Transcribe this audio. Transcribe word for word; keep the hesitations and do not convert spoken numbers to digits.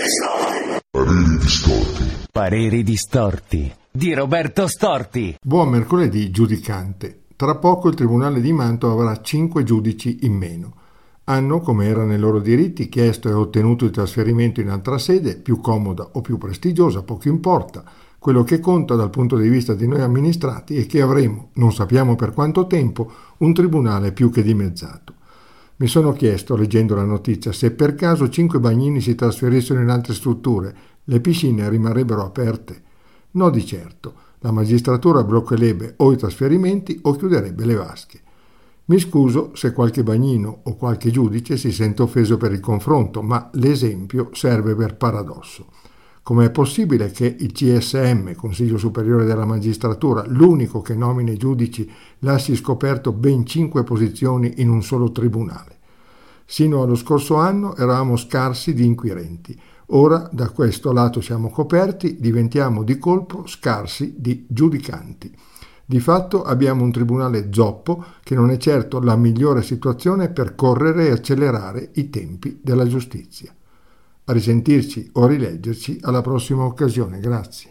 Pareri distorti. Pareri distorti di Roberto Storti. Buon mercoledì giudicante. Tra poco il Tribunale di Mantova avrà cinque giudici in meno. Hanno, come era nei loro diritti, chiesto e ottenuto il trasferimento in altra sede, più comoda o più prestigiosa, poco importa. Quello che conta dal punto di vista di noi amministrati è che avremo, non sappiamo per quanto tempo, un tribunale più che dimezzato. Mi sono chiesto, leggendo la notizia, se per caso cinque bagnini si trasferissero in altre strutture, le piscine rimarrebbero aperte? No di certo, la magistratura bloccherebbe o i trasferimenti o chiuderebbe le vasche. Mi scuso se qualche bagnino o qualche giudice si sente offeso per il confronto, ma l'esempio serve per paradosso. Com'è possibile che il C S M, Consiglio Superiore della Magistratura, l'unico che nomina i giudici, lasci scoperto ben cinque posizioni in un solo tribunale? Sino allo scorso anno eravamo scarsi di inquirenti. Ora da questo lato siamo coperti, diventiamo di colpo scarsi di giudicanti. Di fatto abbiamo un tribunale zoppo che non è certo la migliore situazione per correre e accelerare i tempi della giustizia. A risentirci o rileggerci alla prossima occasione. Grazie.